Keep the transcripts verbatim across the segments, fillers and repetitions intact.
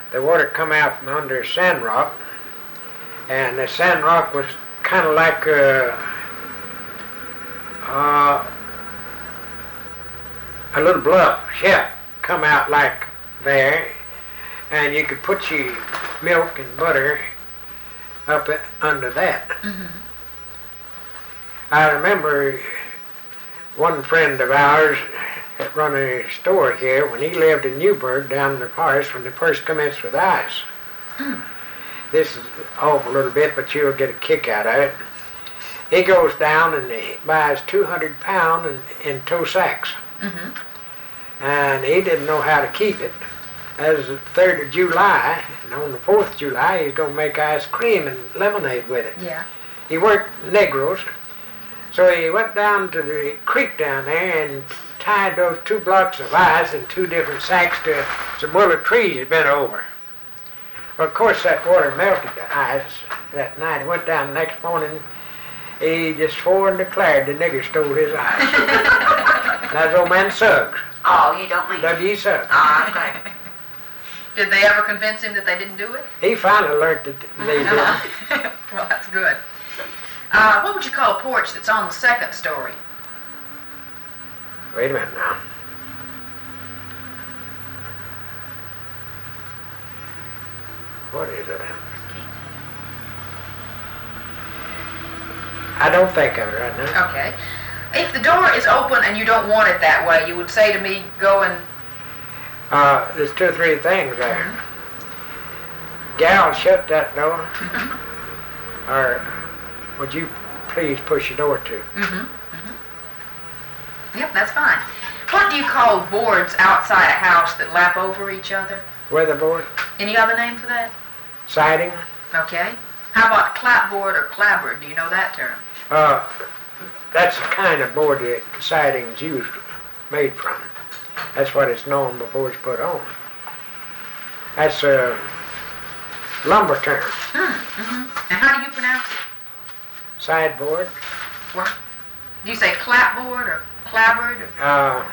the water come out from under sand rock, and the sand rock was kind of like a, uh, a little bluff shelf come out like there, and you could put your milk and butter up under that. Mm-hmm. I remember one friend of ours that run a store here when he lived in Newburgh down in the forest when they first commenced with ice. Mm. This is off a little bit, but you'll get a kick out of it. He goes down and he buys two hundred pound in, in tow sacks. Mm-hmm. And he didn't know how to keep it. As the third of July, and on the fourth of July, he's going to make ice cream and lemonade with it. Yeah. He worked Negroes, so he went down to the creek down there and tied those two blocks of ice in two different sacks to some willow trees he'd been over. Well, of course, that water melted the ice that night. He went down the next morning, he just swore and declared the nigger stole his ice. That's old man Suggs. Oh, you don't mean W. E. Suggs. Oh, okay. Did they ever convince him that they didn't do it? He finally learned that they did. Well, that's good. Uh, what would you call a porch that's on the second story? Wait a minute now. What is it? I don't think of it right now. Okay. If the door is open and you don't want it that way, you would say to me, go and... Uh, there's two or three things there. Mm-hmm. Gal, shut that door. Mm-hmm. Or would you please push the door to? Mm-hmm. Mm-hmm. Yep, that's fine. What do you call boards outside a house that lap over each other? Weatherboard, Any other name for that? siding. Okay. How about clapboard or clapboard? Do you know that term? Uh, that's the kind of board the siding's used, made from. That's what it's known before it's put on. That's a lumber term. Mm-hmm. And how do you pronounce it? Sideboard. What? Do you say clapboard or clapboard? Or... Uh,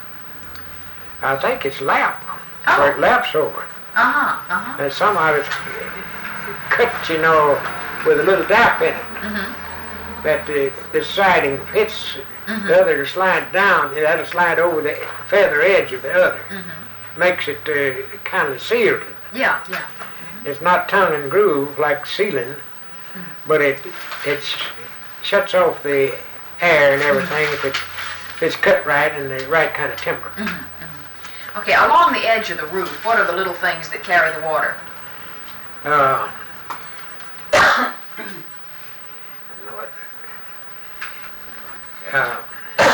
I think it's lap, Oh. where it laps over. Uh-huh, uh-huh. And some of it's cut, you know, with a little dap in it. Mm-hmm. That the, the siding fits, Mm-hmm. the other slide down, that'll slide over the feather edge of the other. Mm-hmm. Makes it uh, kind of sealed. Yeah, yeah. Mm-hmm. It's not tongue and groove like sealing, Mm-hmm. but it it shuts off the air and everything if, it, if it's cut right and the right kind of temper. Mm-hmm. Mm-hmm. Okay, along the edge of the roof, what are the little things that carry the water? Uh, uh,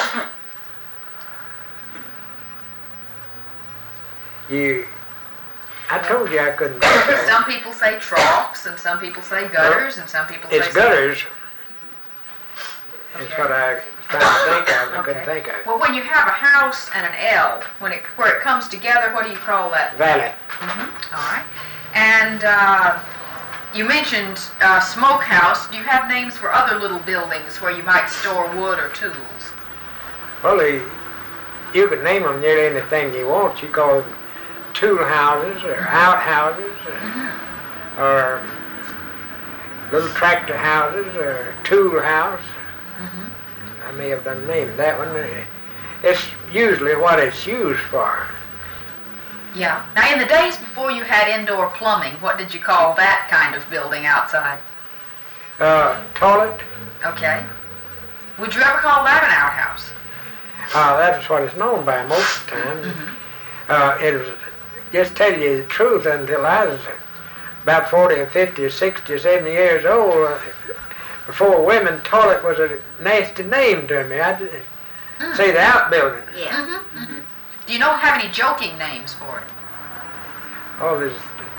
you, I told you I couldn't. Some people say troughs, and some people say gutters, and some people say... It's gutters. That's what I was trying to think of, and I couldn't Okay. think of it. Well, when you have a house and an L, when it where it comes together, what do you call that? Valley. Mm-hmm. All right. And uh, you mentioned uh, smokehouse. Do you have names for other little buildings where you might store wood or tools? Well, the, you could name them nearly anything you want. You call them tool houses or outhouses or, Mm-hmm. or little tractor houses or tool house. Mm-hmm. I may have done named that one. It's usually what it's used for. Yeah. Now, in the days before you had indoor plumbing, what did you call that kind of building outside? Uh, toilet, Okay. Would you ever call that an outhouse? uh, that's what it's known by most of the time. Mm-hmm. Uh, it was, just tell you the truth, until I was about forty or fifty or sixty or seventy years old, uh, before women, toilet was a nasty name to me. I'd Mm. say the outbuilding. Yeah. Mm-hmm. Mm-hmm. Do you know have any joking names for it? Oh, there's